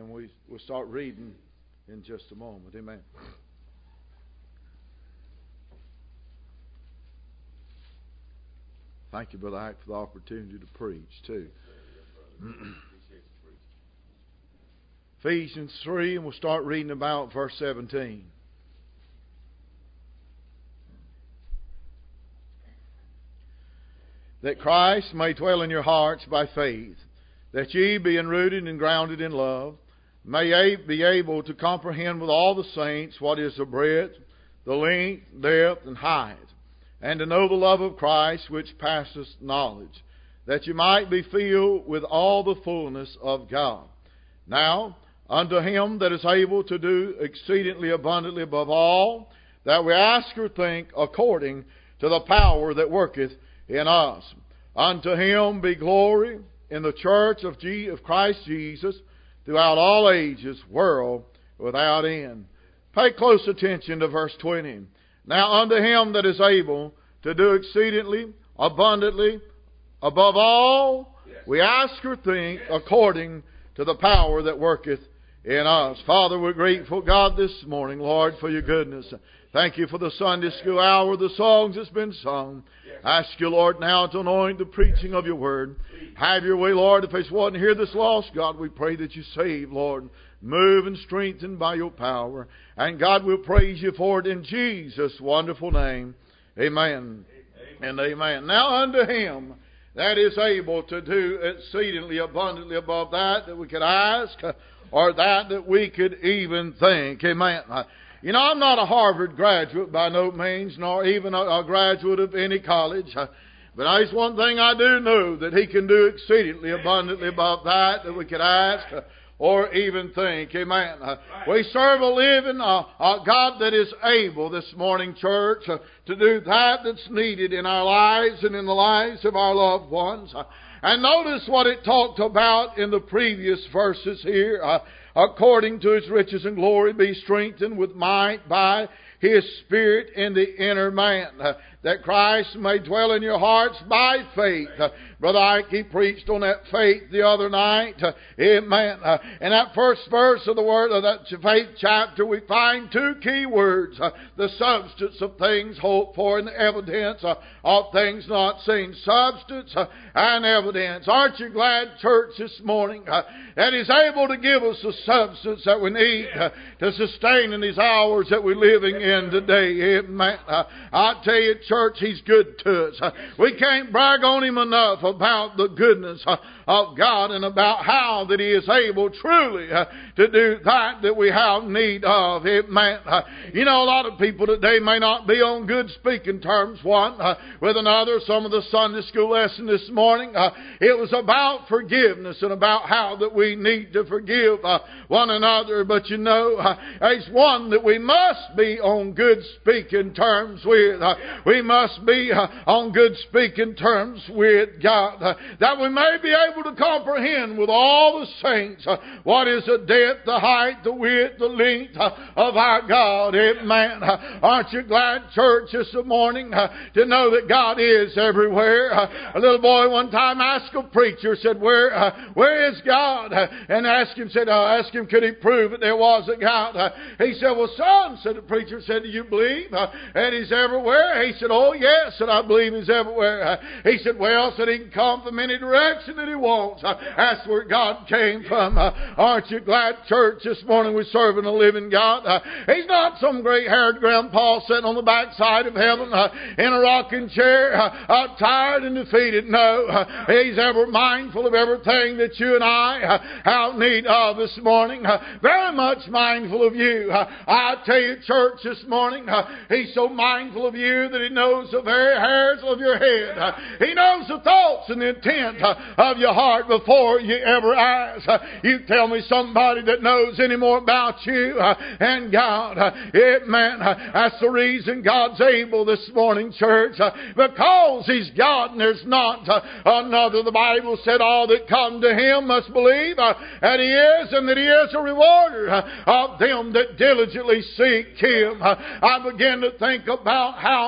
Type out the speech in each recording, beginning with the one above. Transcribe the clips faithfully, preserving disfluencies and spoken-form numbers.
and we, we'll start reading in just a moment. Amen. Thank you, Brother Ike, for the opportunity to preach, too. Ephesians three, and we'll start reading about verse seventeen. That Christ may dwell in your hearts by faith, that ye, being rooted and grounded in love, may be able to comprehend with all the saints what is the breadth, the length, depth, and height, and to know the love of Christ which passeth knowledge, that you might be filled with all the fullness of God. Now, unto Him that is able to do exceedingly abundantly above all that we ask or think, according to the power that worketh in us. Unto Him be glory in the church of, G- of Christ Jesus throughout all ages, world without end. Pay close attention to verse twenty. Now unto Him that is able to do exceedingly abundantly above all we ask or think, according to the power that worketh in us. Father, we're grateful, God, this morning, Lord, for your goodness. Thank you for the Sunday school hour, the songs that's been sung. I ask you, Lord, now to anoint the preaching of your word. Have your way, Lord. If there's one here that's lost, God, we pray that you save, Lord. Move and strengthen by your power. And God, we'll praise you for it in Jesus' wonderful name. Amen, amen. And amen. Now unto Him that is able to do exceedingly abundantly above that that we could ask, or that that we could even think. Amen. You know, I'm not a Harvard graduate by no means, nor even a, a graduate of any college. But there's one thing I do know, that He can do exceedingly abundantly above that that we could ask or even think. Amen. We serve a living uh, a God that is able this morning, church, uh, to do that that's needed in our lives and in the lives of our loved ones. Uh, and notice what it talked about in the previous verses here. Uh, according to His riches and glory, be strengthened with might by His Spirit in the inner man, uh, that Christ may dwell in your hearts by faith. Uh, Brother Ike, he preached on that faith the other night. Uh, amen. Uh, in that first verse of the word of that faith chapter, we find two key words. Uh, the substance of things hoped for and the evidence uh, of things not seen. Substance uh, and evidence. Aren't you glad, church, this morning uh, that He's able to give us the substance that we need uh, to sustain in these hours that we're living in today? Amen. Uh, I tell you, church, He's good to us. Uh, we can't brag on Him enough about the goodness uh, of God and about how that He is able truly uh, to do that that we have need of. Amen. Uh, you know, a lot of people today may not be on good speaking terms one uh, with another. Some of the Sunday school lesson this morning, uh, it was about forgiveness and about how that we need to forgive uh, one another. But you know, uh, there's one that we must be on good speaking terms with. Uh, we must be uh, on good speaking terms with God, uh, that we may be able to comprehend with all the saints uh, what is the depth, the height, the width, the length uh, of our God. Amen. Uh, aren't you glad, church, this morning uh, to know that God is everywhere? Uh, a little boy one time asked a preacher, said, "Where, uh, where is God?" Uh, and asked him, said, uh, asked him, could he prove that there was a God? Uh, he said, "Well, son," said the preacher, said, "do you believe uh, that He's everywhere?" He said, "Oh yes," said, "I believe He's everywhere." Uh, he said, "Well," said, "He can come from any direction that He wants." Uh, that's where God came from. Uh, aren't you glad, church, this morning we're serving a living God? Uh, he's not some great-haired grandpa sitting on the backside of heaven uh, in a rocking chair, uh, uh, tired and defeated. No, uh, He's ever mindful of everything that you and I uh, have need of this morning. Uh, very much mindful of you. Uh, I tell you, church, this morning, uh, He's so mindful of you that He knows the very hairs of your head. Uh, he knows the thoughts and the intent uh, of your heart before you ever ask. Uh, you tell me somebody that knows any more about you uh, and God. Uh, amen. Uh, that's the reason God's able this morning, church, uh, because He's God and there's not uh, another. The Bible said all that come to Him must believe uh, that He is, and that He is a rewarder uh, of them that diligently seek Him. Uh, I begin to think about how that God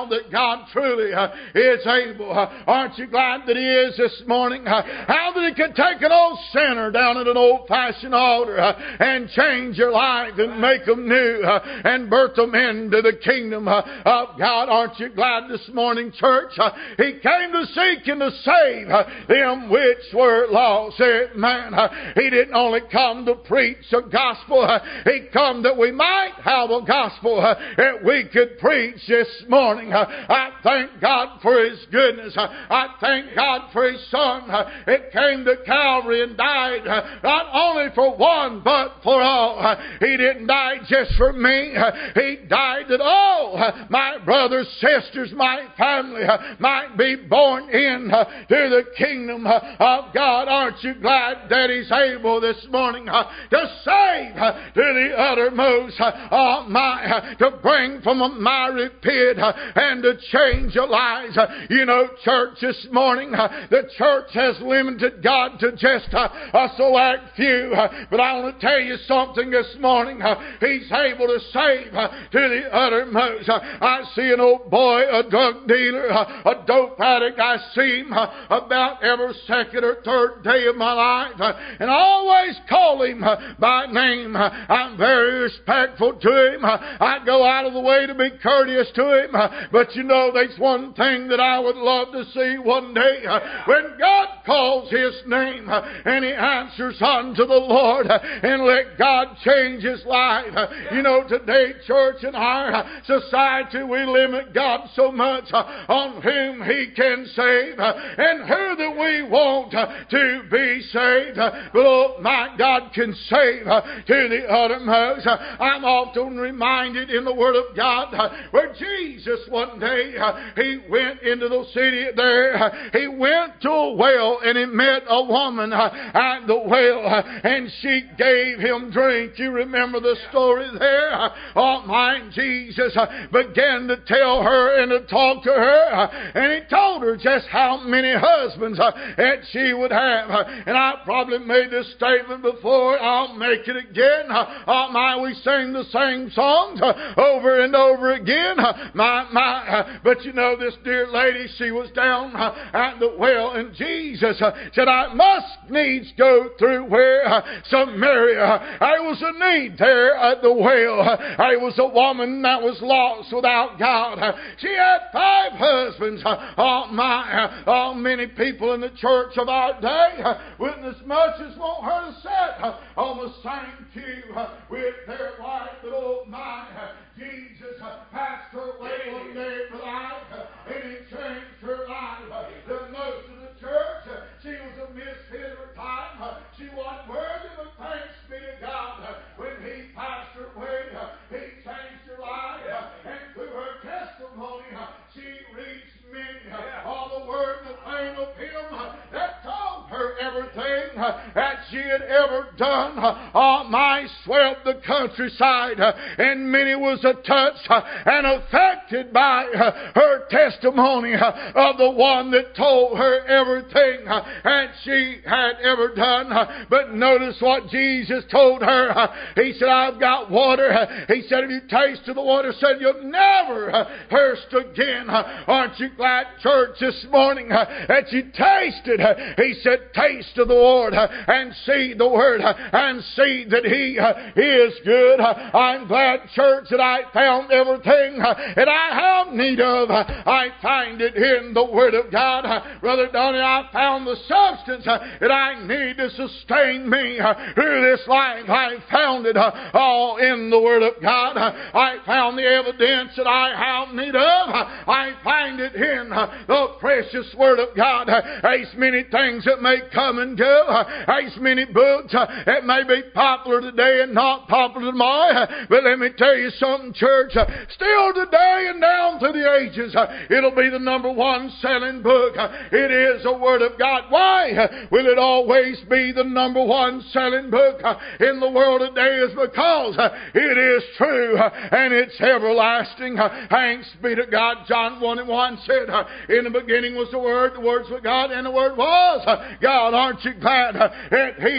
God truly uh, is able. Uh, aren't you glad that He is this morning? Uh, how that He could take an old sinner down at an old-fashioned altar uh, and change your life and make them new uh, and birth them into the kingdom uh, of God. Aren't you glad this morning, church? Uh, he came to seek and to save uh, them which were lost. Amen. Uh, he didn't only come to preach a gospel. Uh, he come that we might have a gospel uh, that we could preach this morning. Uh, I thank God for His goodness. Uh, I thank God for His Son. Uh, it came to Calvary and died uh, not only for one but for all. Uh, he didn't die just for me. Uh, he died that all uh, my brothers, sisters, my family uh, might be born in uh, to the kingdom uh, of God. Aren't you glad that He's able this morning uh, to save uh, to the uttermost uh, uh, my, uh, to bring from a miry pit uh, and to change your lives. Uh, you know, church, this morning uh, the church has limited God to just uh, a select few. Uh, but I want to tell you something this morning. Uh, he's able to save uh, to the uttermost. Uh, I see an old boy, a drug dealer, uh, a dope addict. I see him uh, about every second or third day of my life. Uh, and I always call him uh, by name. Uh, I'm very respectful to him. Uh, I go out of the way to be courteous to him. Uh, but you know, there's one thing that I would love to see one day. Uh, when God calls His name uh, and he answers unto the Lord uh, and let God change his life. Uh, you know, today, church, in our uh, society, we limit God so much uh, on whom He can save uh, and who that we want uh, to be saved. Uh, but oh, my God can save uh, to the uttermost. Uh, I'm often reminded in the Word of God uh, where Jesus one day, uh, He went into the city there. Uh, he went to a well and He met a woman uh, at the well uh, and she gave Him drink. You remember the story there? Uh, oh, my Jesus uh, began to tell her and to talk to her uh, and He told her just how many husbands uh, that she would have. Uh, and I probably made this statement before. I'll make it again. Uh, oh, my, we sing the same songs uh, over and over again. Uh, my, my, uh, but you know, this dear lady, she was down uh, at the well, and Jesus uh, said, I must needs go through where uh, Samaria. Uh, I was a need there at the well. Uh, I was a woman that was lost without God. Uh, she had five husbands. Uh, oh, my, uh, oh, many people in the church of our day uh, wouldn't as much as want her to sit uh, on the same pew uh, with their wife. But oh, my, uh, Jesus uh, passed her way one day for life uh, and He changed her life. Uh, the most of the church, uh, she was a misfit of her time. Uh, she wasn't worthy, but thanks be to God. Uh, when He passed her way, uh, He changed her life. Uh, and through her testimony, uh, she reached many. Uh, all the word and the fame of Him uh, that told her everything uh, that she had ever done. Uh, oh, my, swept the countryside, uh, and many was touched uh, and affected by uh, her testimony uh, of the one that told her everything uh, that she had ever done. Uh, but notice what Jesus told her. Uh, he said, I've got water. Uh, he said, if you taste of the water, said you'll never uh, thirst again. Uh, aren't you glad, church, this morning uh, that you tasted? Uh, he said, taste of the Lord uh, and see the Word uh, and see that He uh, is good. Uh, I'm glad, church, that I found everything uh, that I have need of. Uh, I find it in the Word of God. Uh, Brother Donnie, I found the substance uh, that I need to sustain me uh, through this life. I found it uh, all in the Word of God. Uh, I found the evidence that I have need of. Uh, I find it in uh, the precious Word of God. Uh, there's many things that may come and go. Uh, there's many books uh, that may be popular today and not popular tomorrow. Uh, but let me tell you something, church. Uh, still today and down through the ages, uh, it'll be the number one selling book. Uh, it is the Word of God. Why uh, will it always be the number one selling book uh, in the world today? Is because uh, it is true uh, and it's everlasting. Uh, thanks be to God. John one and one said, uh, in the beginning was the Word, the Word's with God, and the Word was uh, God. Aren't you glad uh, that He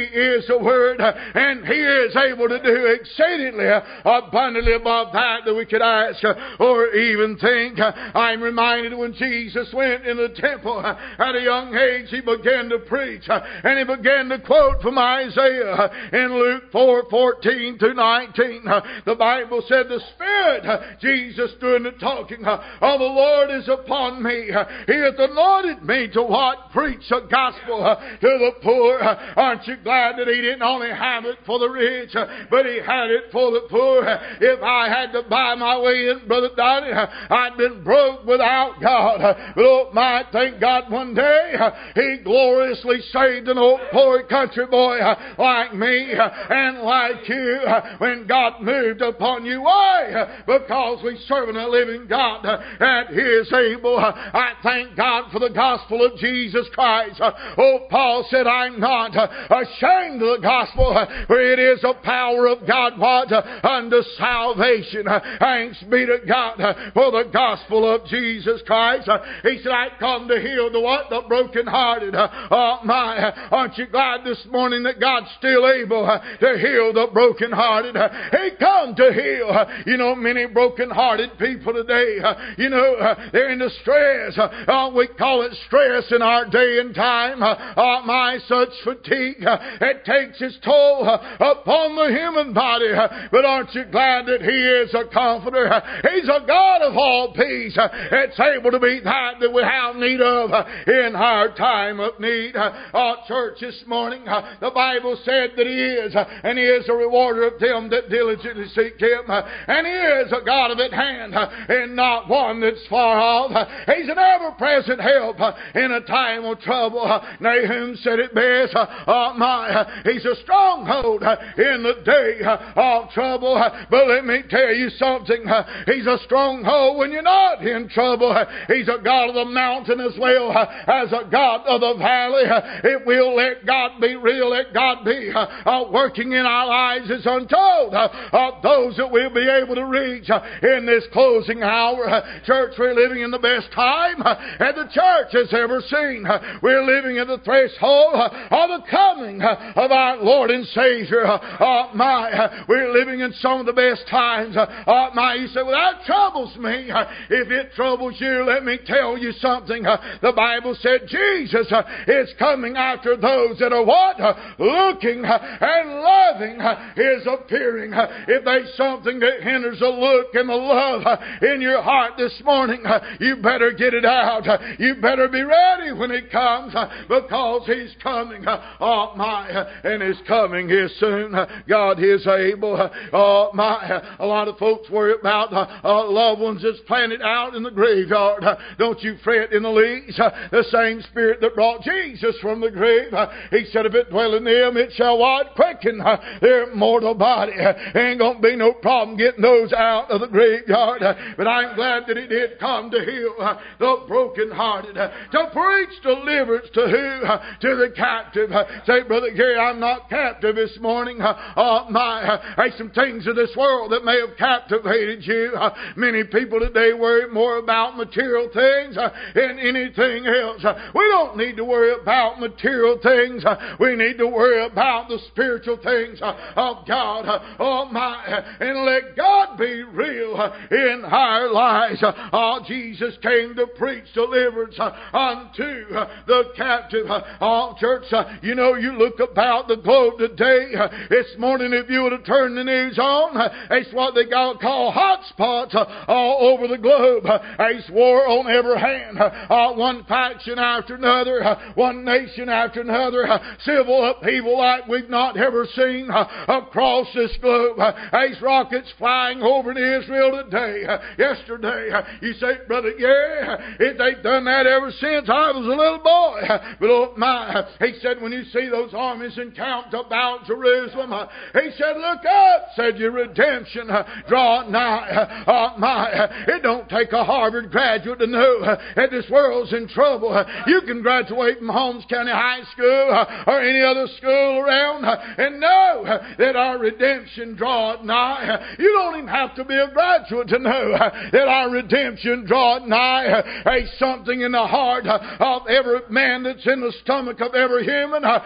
is the Word, and He is able to do exceedingly abundantly above that that we could ask or even think. I'm reminded when Jesus went in the temple at a young age, He began to preach, and He began to quote from Isaiah in Luke four fourteen to nineteen. The Bible said, the Spirit, Jesus doing the talking, of the Lord is upon me. He hath anointed me to what? Preach the gospel to the poor. Aren't you glad that He didn't only have it for the rich, but He had it for the poor? If I had to buy my way in, Brother Donnie, I'd been broke without God. But oh my, thank God one day He gloriously saved an old poor country boy like me and like you when God moved upon you. Why? Because we serve a living God that is able. I thank God for the gospel of Jesus Christ. Oh, Paul said, I'm not ashamed of the gospel, for it is the power of God what? Unto salvation. Thanks be to God for the gospel of Jesus Christ. He said, I come to heal the what? The brokenhearted. Oh my, aren't you glad this morning that God's still able to heal the brokenhearted? He come to heal. You know, many brokenhearted people today, you know, they're in distress. Uh, we call it stress in our day and time. Uh, my, such fatigue. It takes its toll upon the human body. But aren't you glad that He is a comforter? He's a God of all peace. It's able to be that that we have need of in our time of need. Uh, church, this morning, uh, the Bible said that He is, and He is a rewarder of them that diligently seek Him. And He is a God of at hand, and not one that's far off. He's an ever-present help in a time of trouble. Nahum said it best. Oh my, He's a stronghold in the day of trouble. But let me tell you something. He's a stronghold when you're not in trouble. He's a God of the mountain as well as a God of the valley. If we'll let God be real, let God be uh, working in our lives, is untold uh, of those that we'll be able to reach uh, in this closing hour. Uh, church, we're living in the best time uh, that the church has ever seen. Uh, we're living at the threshold uh, of the coming uh, of our Lord and Savior. Uh, uh, my, uh, we're living in some of the best times. Uh, uh, my, you say, well, that troubles me. Uh, if it troubles you, let me tell you something. Uh, the Bible said Jesus uh, is coming after those that are what? Uh, looking uh, and loving uh, His appearing. Uh, if there's something that hinders the look and the love uh, in your heart this morning, uh, you better get it out. Uh, you better be ready when He comes, uh, because He's coming. Uh, oh my, uh, and His coming is soon. Uh, God is able. Uh, oh my, uh, a lot of folks worry about uh, uh, loved ones that's planted out in the graveyard. Uh, don't you fret in the least. Uh, the same Spirit that brought Jesus from the grave, uh, He said, if it dwell in them, it shall what? Quicken uh, their mortal body. Uh, ain't going to be no problem getting those out of the graveyard. Uh, but I'm glad that He did come to heal uh, the brokenhearted, uh, to preach deliverance to who? Uh, to the captive. Uh, say, Brother Gary, I'm not captive this morning. Uh, uh, my, uh, there's some things of this world that may have captivated you. Uh, many people today worry more about material things uh, than anything else. Uh, we don't need to worry about material things. Uh, we need to worry about the spiritual things uh, of God. Uh, oh my, uh, and let God be real uh, in our lives. Uh, oh, Jesus came to preach deliverance uh, unto uh, the captive. Uh, oh, church, uh, you know, you look about the globe today. Uh, this morning, if you would have turned the news on, uh, it's what they call hot spots uh, all over the globe. Uh, it's war on every hand. Uh, uh, one faction after another, uh, one nation after another, uh, civil upheaval like we've not ever seen uh, across this globe. Uh, there's rockets flying over in Israel today. Uh, yesterday, uh, you say, Brother, yeah, if they've done that ever since I was a little boy. Uh, but oh my, uh, he said, when you see those armies encamped about Jerusalem, uh, he said, look up, said your redemption uh, draw nigh. Uh, uh, my, uh, it don't take a Harvard graduate to know uh, that this world's in trouble. Uh, you can graduate from Holmes County High School uh, or any other school around uh, and know uh, that our redemption draweth nigh. Uh, you don't even have to be a graduate to know uh, that our redemption draweth nigh. Uh, there's something in the heart uh, of every man that's in the stomach of every human uh, that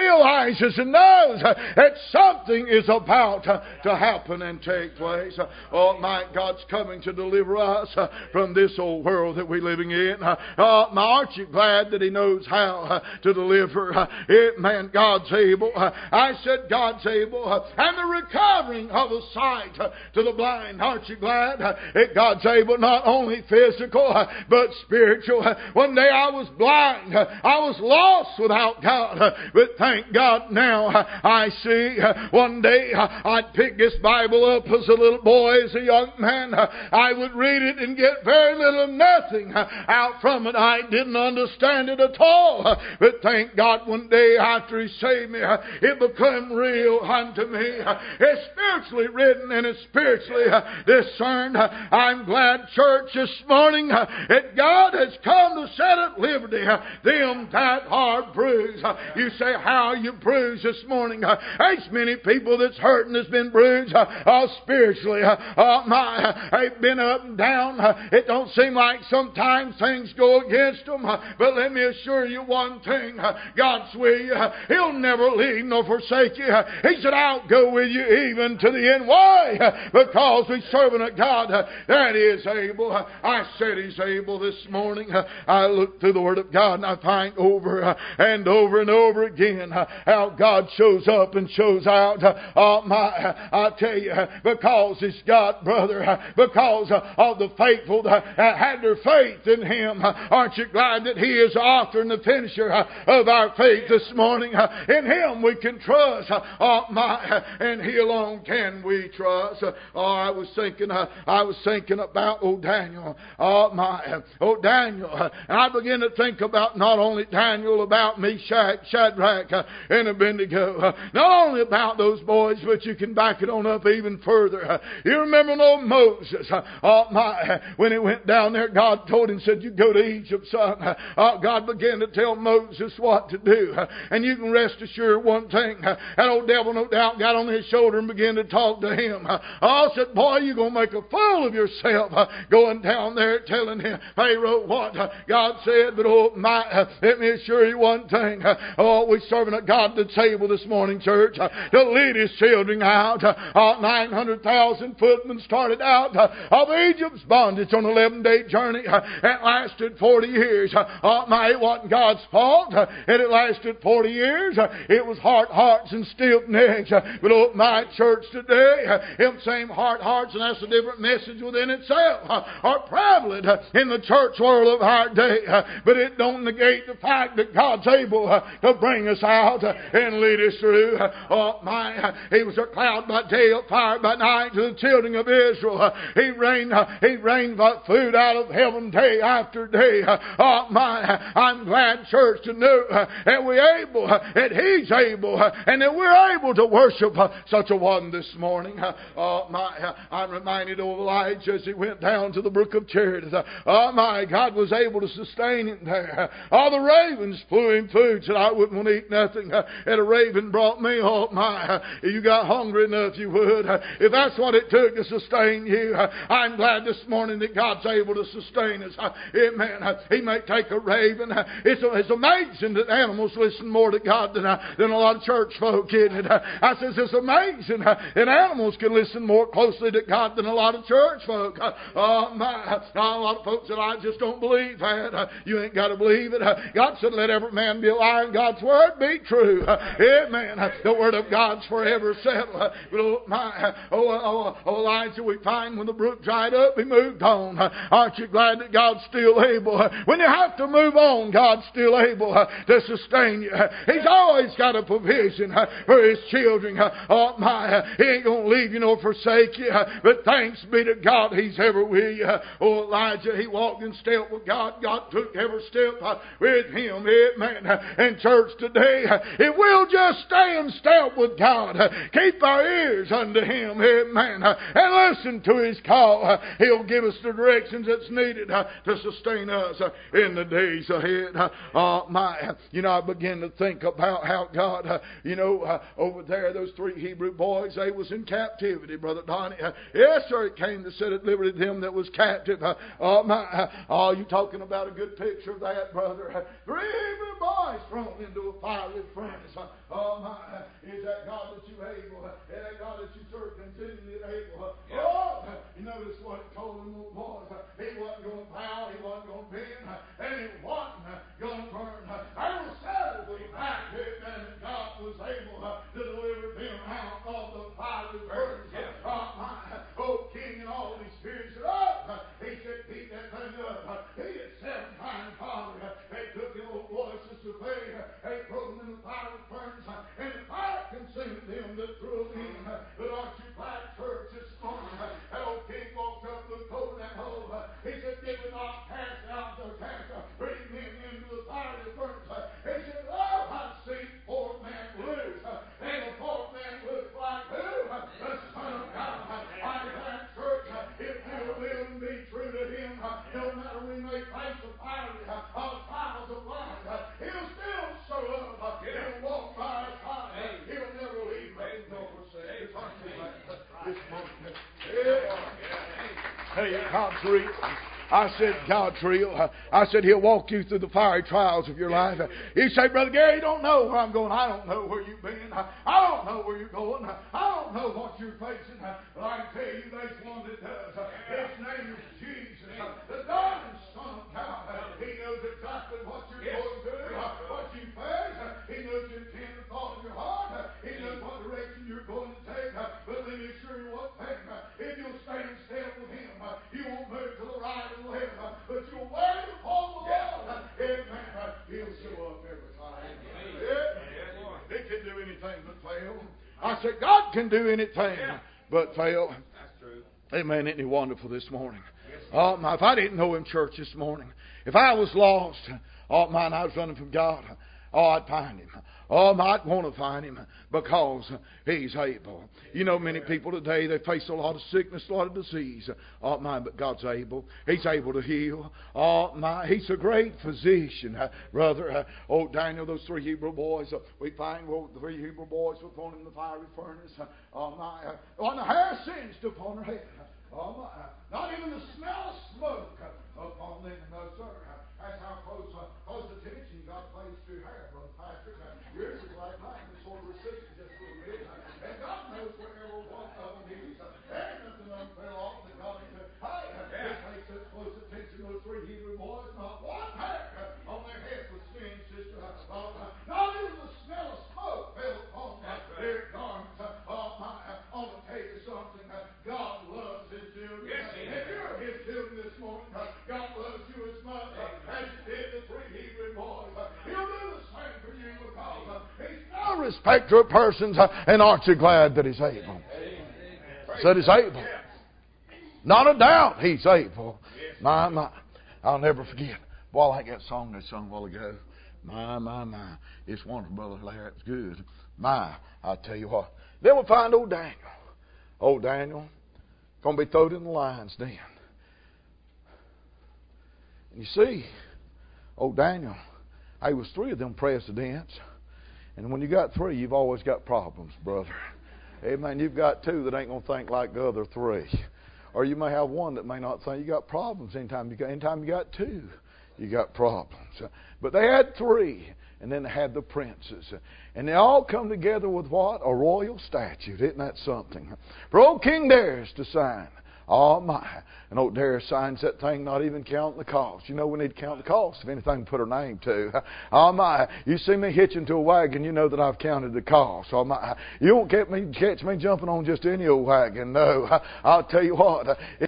realizes and knows that something is about to happen and take place. Oh, my God's coming to deliver us from this old world that we're living in. Oh, my, aren't you glad that He knows how to deliver? It, man, God's able. I said God's able. And the recovering of the sight to the blind. Aren't you glad that God's able? Not only physical, but spiritual. One day I was blind. I was lost without God. But thank God now I see. One day I'd pick this Bible up as a little boy, as a young man. I would read it and get very little, nothing out from it. I didn't understand it at all. But thank God one day after He saved me, it became real unto me. It's spiritually written and it's spiritually discerned. I'm glad, church, this morning that God has come to set at liberty them that are bruised. You say, how are you bruised this morning? There's many people that's hurting, that's been bruised uh, spiritually. Uh, my, they've been up and down. It don't seem like sometimes things go against them. But let me assure you one thing. God's with you. He'll never leave nor forsake you. He said, I'll go with you even to the end. Why? Because we're serving a God that is able. I said He's able this morning. I look through the Word of God and I find over and over and over again how God shows up and shows out. Oh, my, I tell you, because He's God, brother, because of the faithful that had their faith in Him. Aren't you glad that He is the author and the finisher of our faith this morning? In Him we can trust. Oh, my, and He alone can we trust. Oh, I was thinking, I was thinking about oh Daniel. Oh, my, oh Daniel. And I began to think about not only Daniel, about Meshach, Shadrach, and Abednego. Not only about those boys, but you can back it on up even further. You remember old Moses? Oh, my, when he went down there, God told him, said, you go to Egypt, son. Oh, God began to tell Moses what to do. And you can rest assured one thing. That old devil, no doubt, got on his shoulder and began to talk to him. Oh, said, boy, you're going to make a fool of yourself going down there telling him, Pharaoh, what God said. But, oh, my, let me assure you one thing. Oh, we're serving a God that's able this morning, church, to lead His children out. Oh, nine hundred thousand footmen started out of Egypt's bondage on an eleven-day journey. It lasted forty years. Oh, my, it wasn't God's fault. And it lasted forty years. It was hard hearts and stiff necks. But, oh, my, church today, them same hard hearts, and that's a different message within itself, are prevalent in the church world of our day. But it don't negate the fact that God's able to bring us out and lead us through. Oh, my, He was a cloud by day, a fire by night to the children of Israel. He rained, He rained food out of heaven day after day. Oh, my, I'm glad, church, to know that we're able, that He's able, and that we're able to worship such a one this morning. Oh, my, I'm reminded of Elijah as he went down to the brook of Cherith. Oh, my, God was able to sustain him there. All the ravens flew him food, said, I wouldn't want to eat nothing. And a raven brought me, oh, my, if you got hungry enough, you would. If that's what it took to sustain you, I'm glad this morning that God's able to sustain us. Amen. He may take a raven. It's, it's amazing that animals listen more to God than, than a lot of church folk, isn't it? I says it's amazing that animals can listen more closely to God than a lot of church folk. Oh, my, a lot of folks that I just don't believe that. You ain't got to believe it. God said, let every man be a liar and God's word be true. Amen. The word of God's forever settled. Oh, my, oh, oh, oh, Elijah, we find when the brook dried up, he moved on. Aren't you glad that God's still able? When you have to move on, God's still able to sustain you. He's always got a provision for His children. Oh, my, He ain't going to leave you nor forsake you. But thanks be to God, He's ever with you. Oh, Elijah, he walked in step with God. God took every step with him. Amen. And church today, if we'll just stay in step with God, keep our ears unto Him, amen, and listen to His call, He'll give us the directions that's needed to sustain us in the days ahead. Uh, my, you know, I begin to think about how God, uh, you know, uh, over there, those three Hebrew boys, they was in captivity, Brother Donnie. Uh, yes, sir, it came to set at liberty them that was captive. Uh, uh, my, uh, oh, you talking about a good picture of that, brother. Uh, three Hebrew boys thrown into a fire. fiery furnace. Oh my, is that God that you able? Is that God that you serve continually able? Oh, you notice what it told him was. He wasn't going to bow, he wasn't going to bend, and he wasn't going to burn. There was several back here, and God was able to deliver them out of the fiery furnace. Oh my, oh King and all these spirits said, oh, he said, beat that thing up. He had seven times father. They took the old voices to pay. They threw them in the fiery furnace, and the fire consumed them that threw them in. But aren't you glad, church, this morning? That old king walked up, looked over that hole. He said, did we not cast out the cast three men into the fiery furnace? He said, oh, I see poor man loose. And the poor man looks like who? The Son of God. I'm glad, church, if we'll live and be true to him, no matter we may face the fiery of trials of life, he'll still show up. He'll walk by our side. He'll never leave us nor forsake us. This morning. Hey, God's real. I said, God's real. I said, he'll walk you through the fiery trials of your life. You say, Brother Gary, you don't know where I'm going. I don't know where you've been. I don't know where you're going. I don't know what you're facing. But I can tell you there's one that does. His name is Jesus, the darling Son of God. He knows exactly what you're going through, what you face. He knows the intent and thought of your heart. He knows what direction you're going to take. But let me assure you one thing. If you'll stand still with him, you won't move to the right or the left, but you'll wait upon the Lord. Amen. He'll show up every time. He can do anything but fail. I said, God can do anything but fail. That's true. Amen. Isn't he wonderful this morning? Oh, my, if I didn't know him, church, this morning, if I was lost, oh, man, I was running from God, oh, I'd find him. Oh, I might want to find him because he's able. You know, many people today, they face a lot of sickness, a lot of disease. Oh, my, but God's able. He's able to heal. Oh, my, he's a great physician, uh, brother. Uh, oh, Daniel, those three Hebrew boys, uh, we find well, the three Hebrew boys were thrown in the fiery furnace. Uh, oh, my, uh, on the hair singed upon her head. Oh, my, uh, not even the smell of smoke uh, upon them. No, sir. Uh, that's how close, uh, close attention God plays to your hair, Brother Patrick. Uh, yours is like mine, it's sort of receding just a little bit. Uh, and God knows wherever one of them is. Uh, there's nothing unfair off that God can do. Hey, uh, yeah. He pays such close attention to those three Hebrew boys. Not one hair uh, on their head was singed, sister. Uh, uh, not even the smell of smoke fell upon uh, their garments. Uh, uh, my, uh, I'm going to tell you something. Uh, God loves his children. Yes, he uh, if you're his children this morning, uh, God loves you as much uh, as he did the three Hebrew boys. Uh, he'll do the same for you because uh, he's no respecter of persons. Uh, and aren't you glad that he's able? Said he's able. Not a doubt he's able. My, my. I'll never forget. Boy, I like that song they sung a while ago. My, my, my. It's wonderful, Brother Larry. It's good. My, I'll tell you what. Then we'll find old Daniel. Old Daniel. Going to be thrown in the lion's den. And you see, old Daniel, there was three of them presidents. And when you got three, you've always got problems, brother. Amen. You've got two that ain't going to think like the other three. Or you may have one that may not think. You got problems anytime you got, anytime you got two, you got problems. But they had three. And then they had the princes. And they all come together with what? A royal statute. Isn't that something? For old King Darius to sign. Oh my. And old Darius signs that thing, not even counting the cost. You know we need to count the cost if anything to put our name to. Oh my. You see me hitching to a wagon, you know that I've counted the cost. Oh my. You won't get me, catch me jumping on just any old wagon. No. I'll tell you what. It,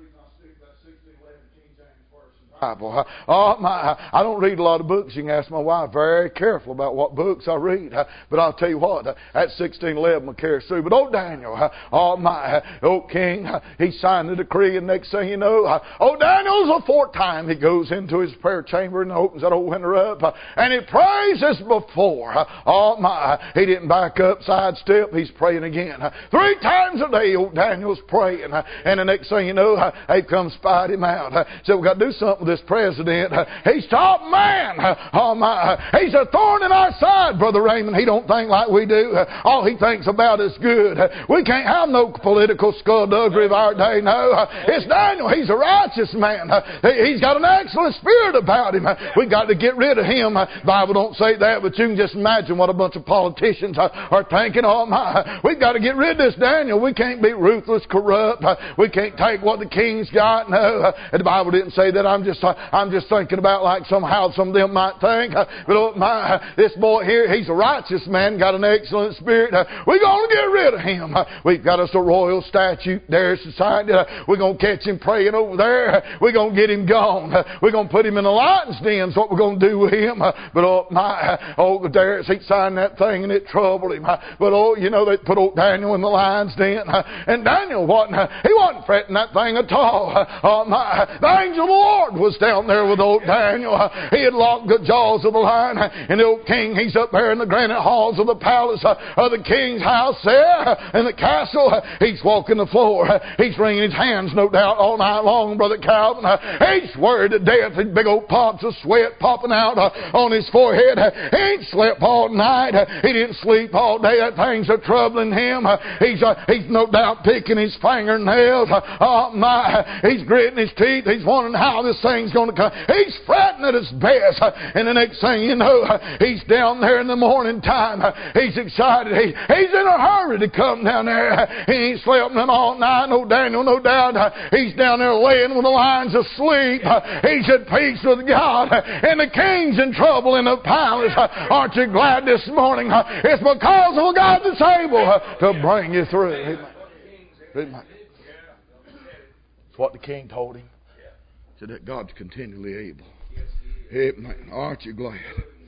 Bible. Oh my! I don't read a lot of books. You can ask my wife. Very careful about what books I read. But I'll tell you what, that sixteen eleven will carry through. But old Daniel, oh my, old king, he signed the decree, and next thing you know, old Daniel's a fourth time he goes into his prayer chamber and opens that old window up, and he prays as before. Oh my! He didn't back up, sidestep. He's praying again. Three times a day, old Daniel's praying, and the next thing you know, they come spied him out. So we got to do something with this president. He's top man. Oh my, he's a thorn in our side, Brother Raymond. He don't think like we do. All he thinks about is good. We can't have no political skullduggery of our day. No, it's Daniel. He's a righteous man. He's got an excellent spirit about him. We got to get rid of him. The Bible don't say that, but you can just imagine what a bunch of politicians are thinking. Oh my, we've got to get rid of this Daniel. We can't be ruthless, corrupt. We can't take what the king's got. No, the Bible didn't say that. I'm just I'm just thinking about like somehow some of them might think. But oh my, this boy here, he's a righteous man, got an excellent spirit. We're going to get rid of him. We've got us a royal statue there, society. We're going to catch him praying over there. We're going to get him gone. We're going to put him in the lion's den. Is what we're going to do with him. But oh my, oh Darius, he signed that thing and it troubled him. But oh, you know, they put old Daniel in the lion's den. And Daniel wasn't, he wasn't fretting that thing at all. Oh my, the angel of the Lord was down there with old Daniel. He had locked the jaws of the lion. And the old king, he's up there in the granite halls of the palace of the king's house there in the castle. He's walking the floor. He's wringing his hands, no doubt, all night long, Brother Calvin. He's worried to death. His big old pops of sweat popping out on his forehead. He ain't slept all night. He didn't sleep all day. That thing's a troubling him. He's uh, he's no doubt picking his fingernails. Oh my, he's gritting his teeth. He's wondering how this thing's going to come. He's fretting at his best. And the next thing you know, he's down there in the morning time. He's excited. He, he's in a hurry to come down there. He ain't slept all night. No Daniel, no doubt. He's down there laying with the lions asleep. He's at peace with God. And the king's in trouble in the palace. Aren't you glad this morning? It's because of a God that's able to bring you through. Amen. Amen. That's what the king told him. He said that God's continually able. Amen. Aren't you glad?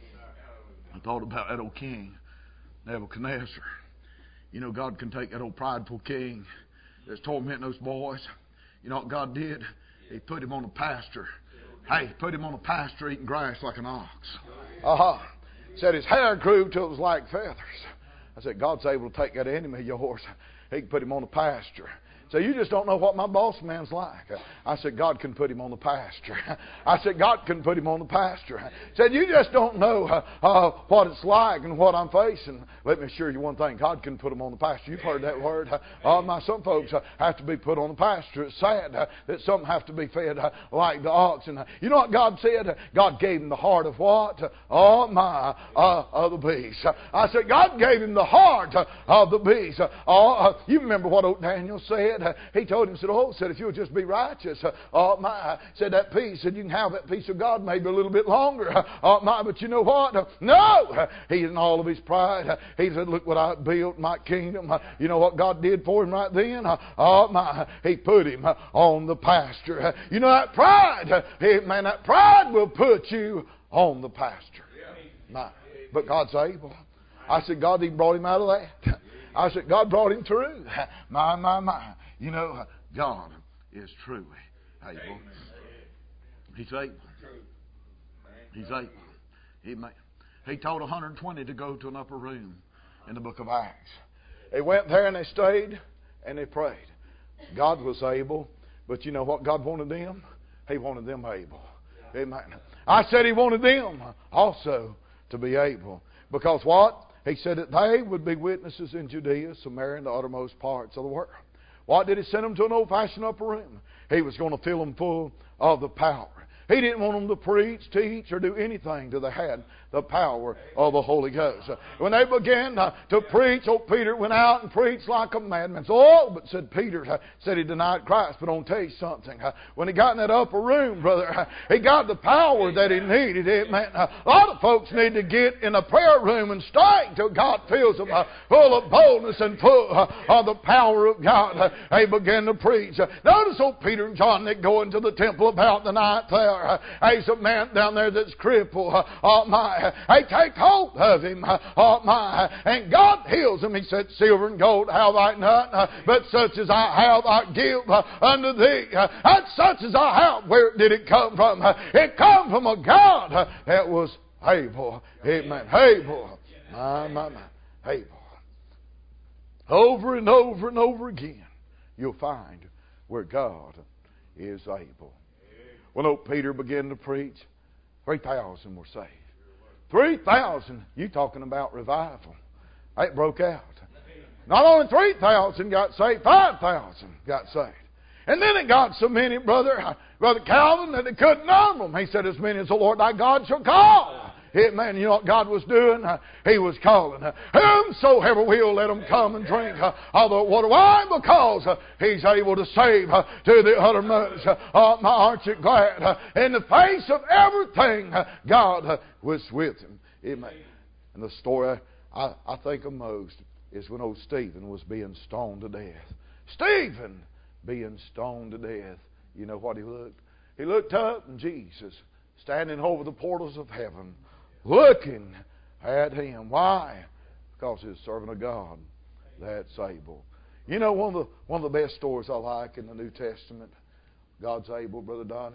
I thought about that old king, Nebuchadnezzar. You know, God can take that old prideful king that's tormenting those boys. You know what God did? He put him on a pasture. Hey, put him on a pasture eating grass like an ox. Uh-huh. Said his hair grew till it was like feathers. I said, God's able to take that enemy of yours. He can put him on a pasture. So you just don't know what my boss man's like. I said, God can put him on the pasture. I said, God can put him on the pasture. I said, you just don't know uh, uh, what it's like and what I'm facing. Let me assure you one thing. God can put him on the pasture. You've heard that word. Uh, my, some folks uh, have to be put on the pasture. It's sad uh, that some have to be fed uh, like the oxen. Uh, you know what God said? God gave him the heart of what? Uh, oh, my, uh, of the beast. Uh, I said, God gave him the heart uh, of the beast. Uh, uh, you remember what old Daniel said? Uh, he told him, said, oh, said, if you'll just be righteous, uh, oh, my, said that peace, said, you can have that peace of God maybe a little bit longer. Uh, oh, my, but you know what? Uh, no! Uh, he, in all of his pride, uh, he said, look what I built, my kingdom. Uh, you know what God did for him right then? Uh, oh, my, he put him uh, on the pasture. Uh, you know that pride, uh, hey, man, that pride will put you on the pasture. My, but God's able. I said, God, He brought him out of that. I said, God brought him through. My, my, my. You know, God is truly able. He's able. He's able. He, may, he told one hundred twenty to go to an upper room in the book of Acts. They went there and they stayed and they prayed. God was able. But you know what God wanted them? He wanted them able. Amen. I said He wanted them also to be able. Because what? He said that they would be witnesses in Judea, Samaria, and the uttermost parts of the world. Why did He send them to an old-fashioned upper room? He was going to fill them full of the power. He didn't want them to preach, teach, or do anything till they had the power of the Holy Ghost. When they began uh, to preach, old Peter went out and preached like a madman. So, oh, but said Peter, uh, said he denied Christ. But I'll tell you something. Uh, when he got in that upper room, brother, uh, he got the power that he needed. It meant uh, a lot of folks need to get in a prayer room and stay until God fills them uh, full of boldness and full uh, of the power of God. Uh, they began to preach. Uh, notice old Peter and John, they go into the temple about the night there. Uh, there's a man down there that's crippled. Uh, oh my. They take hold of him. Uh, oh my. And God heals him. He said, silver and gold have I none, uh, but such as I have I give uh, unto thee. Uh, and such as I have, where did it come from? Uh, it come from a God uh, that was able. Amen. Able. My, my, my. Able. Over and over and over again, you'll find where God is able. When old Peter began to preach, three thousand were saved. three thousand, you talking about revival. It broke out. Not only three thousand got saved, five thousand got saved. And then it got so many, Brother Brother Calvin, that they couldn't number them. He said, as many as the Lord thy God shall call. Amen. You know what God was doing? Uh, he was calling. Uh, Whomsoever will, let them come and drink uh, of the water. Why? Because uh, He's able to save uh, to the uttermost. Uh, oh, my aren't you glad? Uh, in the face of everything, uh, God uh, was with him. Amen. And the story I, I think of most is when old Stephen was being stoned to death. Stephen being stoned to death. You know what he looked? He looked up and Jesus standing over the portals of heaven, looking at him. Why? Because he's a servant of God that's able. You know, one of the one of the best stories I like in the New Testament, God's able, Brother Donnie.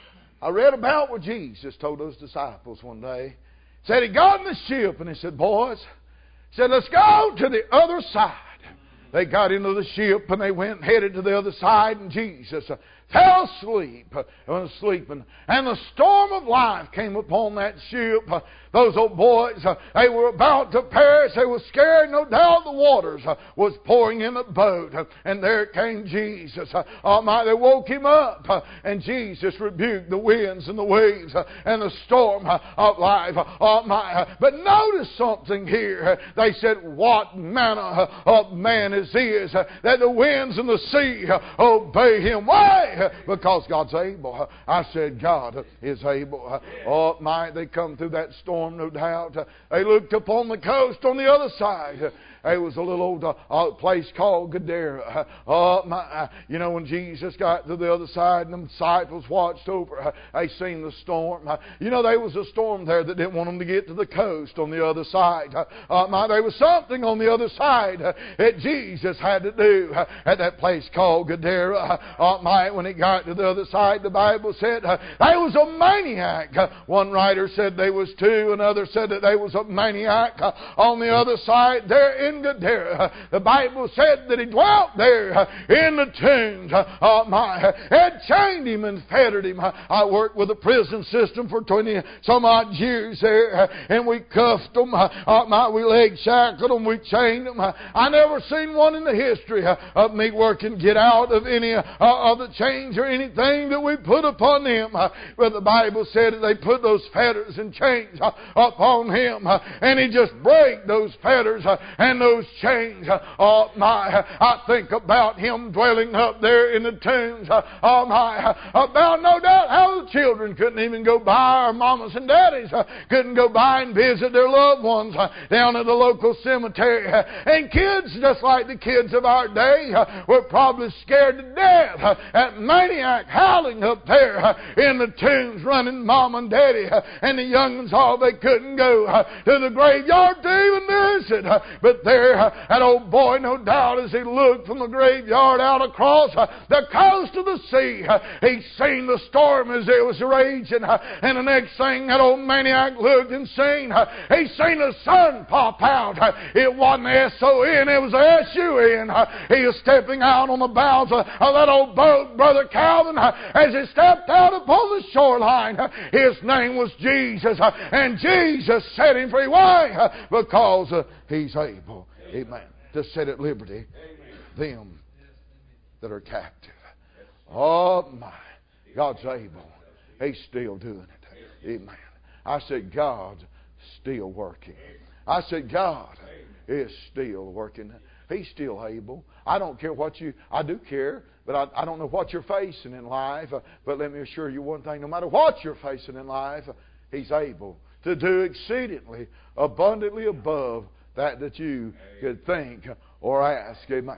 I read about what Jesus told those disciples one day. Said he got in the ship and he said, boys, he said, let's go to the other side. They got into the ship and they went and headed to the other side, and Jesus uh, fell asleep uh, was sleeping. And the storm of life came upon that ship. Uh, those old boys, uh, they were about to perish. They were scared. No doubt the waters uh, was pouring in the boat. Uh, and there came Jesus. Uh, Almighty, they woke him up. Uh, and Jesus rebuked the winds and the waves uh, and the storm uh, of life. Uh, Almighty. But notice something here. Uh, they said, what manner uh, of man is this uh, that the winds and the sea uh, obey him? Why? Uh, because God's able. Uh, I said, God is able. Uh, oh, my, they come through that storm. No doubt. Uh, they looked upon the coast on the other side. Uh, there was a little old uh, uh, place called Gadara. Uh, uh, my, uh, you know, when Jesus got to the other side and the disciples watched over, uh, they seen the storm. Uh, you know, there was a storm there that didn't want them to get to the coast on the other side. Uh, uh, my, there was something on the other side uh, that Jesus had to do uh, at that place called Gadara. Uh, uh, my, when he got to the other side, the Bible said uh, there was a maniac. Uh, one writer said there was two. Another said that there was a maniac uh, on the other side there in Gadara. The Bible said that he dwelt there in the tombs. Uh, my, had chained him and fettered him. I worked with the prison system for twenty some odd years there, and we cuffed them. Uh, my, we leg shackled them. We chained them. I never seen one in the history of me working get out of any uh, of the chains or anything that we put upon them. Uh, but the Bible said that they put those fetters and chains uh, upon him, uh, and he just break those fetters uh, and those chains. Uh, oh my! I think about him dwelling up there in the tombs. Uh, oh my! About no doubt how the children couldn't even go by, or mamas and daddies uh, couldn't go by and visit their loved ones uh, down at the local cemetery. Uh, and kids, just like the kids of our day, uh, were probably scared to death. Uh, that maniac howling up there uh, in the tombs, running mom and daddy, uh, and the young ones all they couldn't go uh, to the graveyard to even visit. Uh, but there, uh, that old boy, no doubt, as he looked from the graveyard out across uh, the coast of the sea, uh, he seen the storm as it was raging. Uh, and the next thing that old maniac looked and seen, uh, he seen the sun pop out. Uh, it wasn't S O N, it was S U N. Uh, he was stepping out on the bows uh, of that old boat, Brother Calvin. Uh, as he stepped out upon the shoreline, uh, his name was Jesus. Uh, and Jesus set him free. Why? Uh, because uh, he's able, amen, to set at liberty them that are captive. Oh my, God's able. He's still doing it. Amen. I said, God's still working. I said, God is still working. He's still able. I don't care what you, I do care, but I, I don't know what you're facing in life. Uh, but let me assure you one thing, no matter what you're facing in life, uh, He's able to do exceedingly, abundantly above that that you could think or ask. Amen.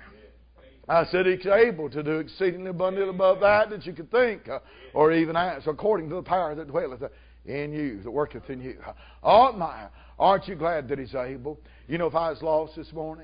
I said He's able to do exceedingly abundantly above that that you could think uh, or even ask, according to the power that dwelleth in you, that worketh in you. Oh my, aren't you glad that He's able? You know, if I was lost this morning,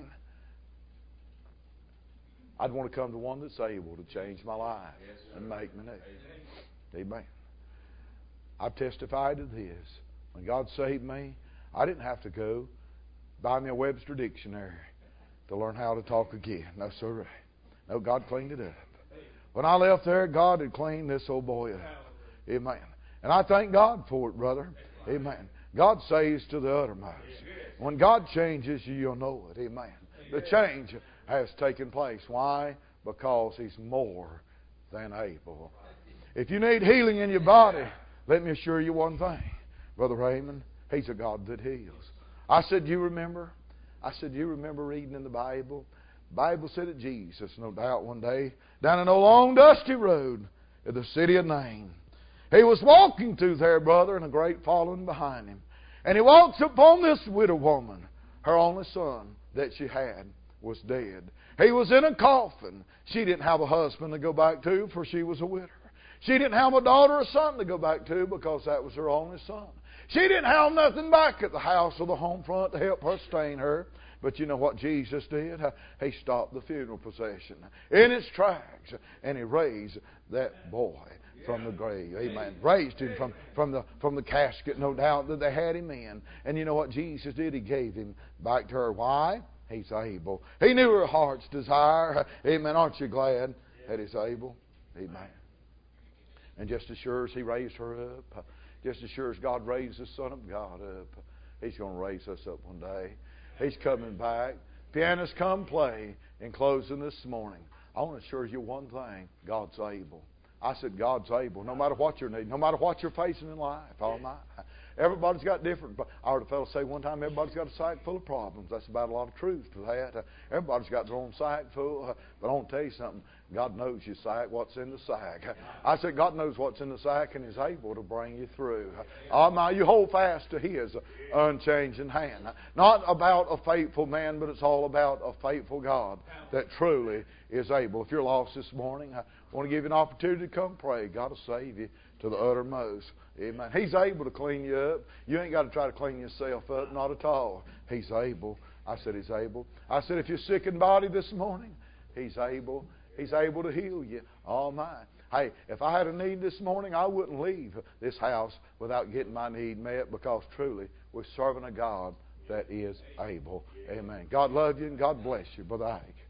I'd want to come to one that's able to change my life and make me new. Amen. I've testified to this. When God saved me, I didn't have to go buy me a Webster dictionary to learn how to talk again. No, sir. No, God cleaned it up. When I left there, God had cleaned this old boy up. Amen. And I thank God for it, brother. Amen. God saves to the uttermost. When God changes you, you'll know it. Amen. The change has taken place. Why? Because He's more than able. If you need healing in your body, let me assure you one thing. Brother Raymond, He's a God that heals. I said, you remember? I said, you remember reading in the Bible? The Bible said that Jesus, no doubt one day, down an old long dusty road in the city of Nain, He was walking through there, brother, and a great following behind Him. And He walks upon this widow woman. Her only son that she had was dead. He was in a coffin. She didn't have a husband to go back to, for she was a widow. She didn't have a daughter or son to go back to, because that was her only son. She didn't have nothing back at the house or the home front to help her sustain her. But you know what Jesus did? He stopped the funeral procession in its tracks, and He raised that boy from the grave. Amen. Raised him from, from, the, from the casket, no doubt, that they had him in. And you know what Jesus did? He gave him back to her. Why? He's able. He knew her heart's desire. Amen. Aren't you glad that He's able? Amen. And just as sure as He raised her up, just as sure as God raised the Son of God up, He's going to raise us up one day. He's coming back. Pianists, come play. In closing this morning, I want to assure you one thing. God's able. I said, God's able, no matter what your need, no matter what you're facing in life. Oh my. Everybody's got different. I heard a fellow say one time, everybody's got a sack full of problems. That's about a lot of truth to that. Everybody's got their own sack full. But I want to tell you something. God knows your sack, what's in the sack. I said, God knows what's in the sack and is able to bring you through. Oh my, you hold fast to His unchanging hand. Not about a faithful man, but it's all about a faithful God that truly is able. If you're lost this morning, I want to give you an opportunity to come pray. God will save you to the uttermost. Amen. He's able to clean you up. You ain't got to try to clean yourself up. Not at all. He's able. I said He's able. I said if you're sick in body this morning, He's able. He's able to heal you. Oh my. Hey, if I had a need this morning, I wouldn't leave this house without getting my need met, because truly we're serving a God that is able. Amen. God love you and God bless you, Brother Ike.